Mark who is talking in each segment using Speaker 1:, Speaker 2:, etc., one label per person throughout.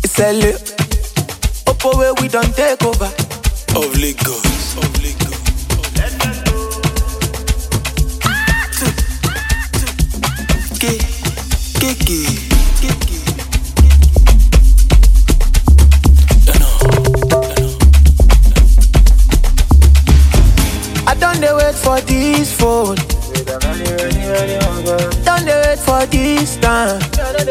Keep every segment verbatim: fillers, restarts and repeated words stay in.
Speaker 1: Sell it. Oppo where we don't take over.
Speaker 2: Of Lagos, of Lagos. Kiki, Kiki.
Speaker 1: I don't dey wait for this phone. Don't dey wait for this time.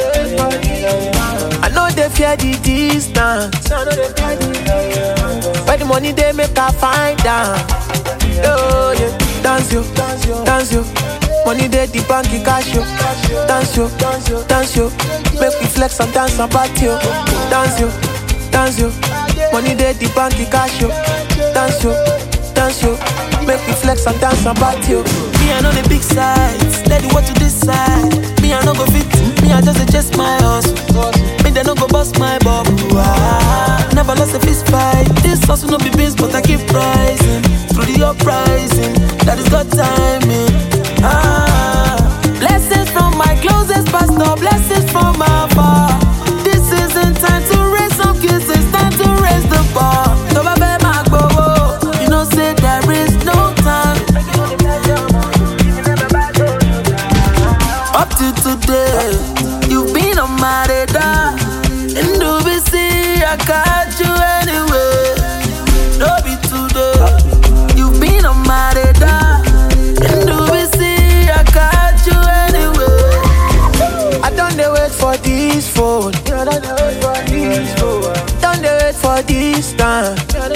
Speaker 1: I know they fear the distance. Where the money they make I find out. Oh yeah, dance yo, dance yo. Money they the bank cash yo. Dance yo, dance yo. Make me flex and dance and party yo. Dance yo, dance yo. Money they the bank cash yo. Dance yo, dance yo. Make me flex and dance and party yo.
Speaker 3: Me I know the big sides, let the world to this side. Me I no go fit, me I just adjust my hustle. Me they no go bust my bubble. Ah, never lost a fist fight. This hustle no be beans, but I keep rising through the uprising. That is God timing. Ah, blessings from my closest pastor, blessings from my far. This isn't time to raise some kids, it's time to raise the bar. So baby, my go, you know say there is no time. Up to today, you've been on my radar. And do we see I got you anyway? No be today, you've been on my radar. And do we see I got you anyway?
Speaker 1: I don't dey wait for this phone. Don't dey wait for this time.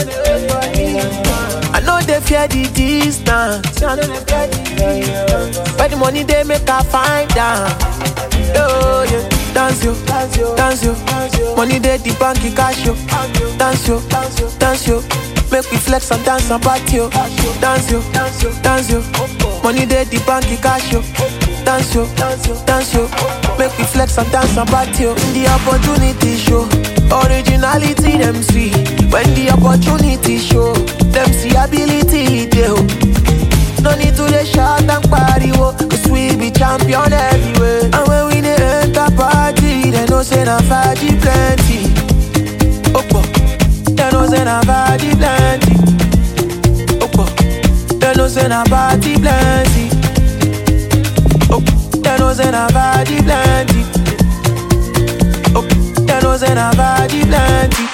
Speaker 1: I know they fear the distance. Where the money they make I find out. Oh yeah, dance yo, dance yo. Money they the bank cash yo. Dance yo, dance yo. Make me flex and dance and party yo. Dance yo, dance yo. Money they the bank cash yo. Dance yo, dance yo. Make me flex and dance and party yo. The opportunity show, originality them see. When the opportunity show, them see ability they. No need to dey shout and party wo, cause we be champion everywhere. And when we dey enter party, they know say na faji plenty. Oppo, they know say na faji plenty. Oppo, they know say na party plenty. Oppo, they know say na faji plenty. Oppo, they know say na faji plenty.